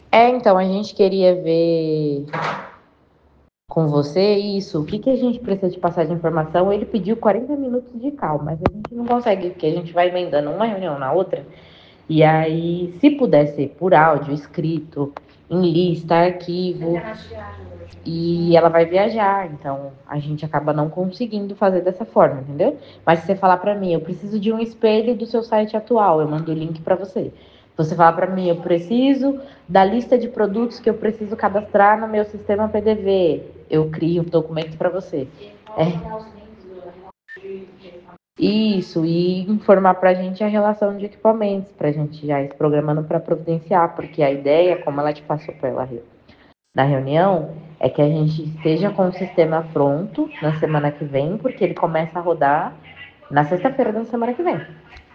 Então, a gente queria ver com você isso, o que a gente precisa te passar de informação. Ele pediu 40 minutos de calma, mas a gente não consegue, porque a gente vai emendando uma reunião na outra. E aí, se puder ser por áudio, escrito, em lista, arquivo, e ela vai viajar, então a gente acaba não conseguindo fazer dessa forma, entendeu? Mas se você falar para mim, eu preciso de um espelho do seu site atual, eu mando o link para você. Você fala para mim, eu preciso da lista de produtos que eu preciso cadastrar no meu sistema PDV. Eu crio um documento para você. Isso, e informar para a gente a relação de equipamentos, para a gente já ir programando para providenciar, porque a ideia, como ela te passou pela na reunião, é que a gente esteja com o sistema pronto na semana que vem, porque ele começa a rodar na sexta-feira da semana que vem.